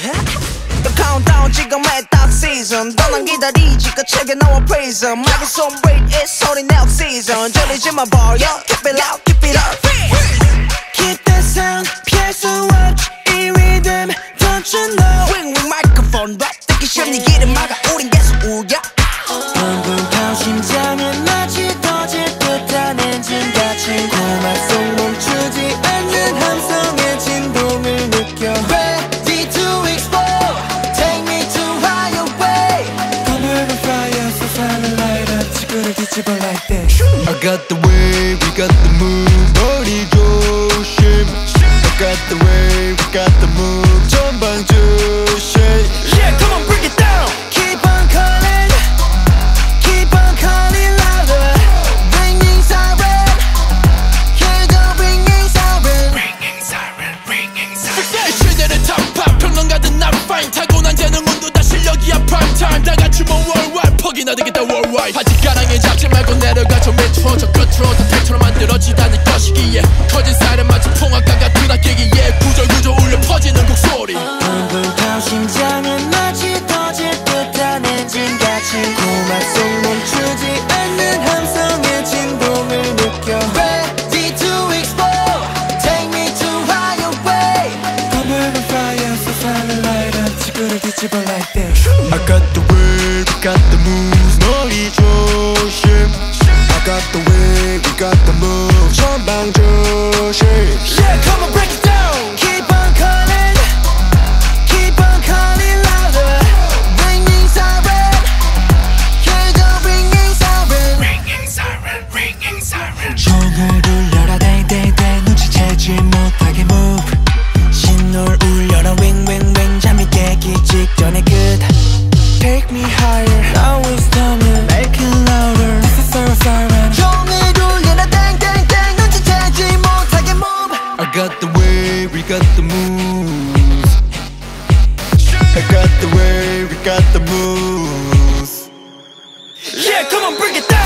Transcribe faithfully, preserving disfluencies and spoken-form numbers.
The countdown 지금의 딱 season 너난 기다리지 끝책에 나와 prison 마이크폰 break it 소리 내어 season 저리지 마 버려 keep it loud keep it up Keep that sound 피할 수 없지 이 rhythm don't you know ring ring microphone rap 듣기 싫은 네 길을 막아 우린 계속 울려 붕붕 심장은 마치 터질 듯한 엔진같이 고막 속 멈추지 않는 함성의 진동을 느껴 Ready to explode Take me to higher way Come on fire so silent light up 지구를 뒤집어 like that I got the way, we got the move 머리 조심 I got the way, we got the move 전방 조심 Yeah, come on, break it down Keep on calling Keep on calling louder Ringing siren Hear the ringing siren Ringing siren, ringing siren 시대를 탑팝 평론가든 난 fine 타고난 재능운도 다 실력이야 prime time 다 같이 뭐 worldwide 퍽이나 되겠다 worldwide 아직 가랑에 잡지 말고 내려가 저 밑으로 저 끝으로 다 팩트로 만들어지다는 것이기에 커진 사이렌 마치 풍악가가 뒤닥이기에 구절구절 울려 퍼지는 곡소리 붕붕 심장은 마치 터질 듯한 엔진같이 고막 속 멈추지 않는 함성의 진동을 느껴 Ready to explode Take me to higher way Come on fire so silent light up 지구를 뒤집어 like that I got the way, we got the moves 머리 조심 I got the way, we got the move 전방 조심 Yeah, come on, break it down Keep on calling Keep on calling louder Ringing siren Hear the ringing siren Ringing siren, ringing siren 종을 울려라 땡땡땡 눈치채지 못하게 move 신호를 울려라 ring ring ring 잠이 깨기 직전의 끝 Take me higher Now it's coming Make it louder This is our siren 종을 울려라 땡땡땡 눈치채지 못하게 move I got the way, we got the moves I got the way, we got the moves Yeah, come on, bring it down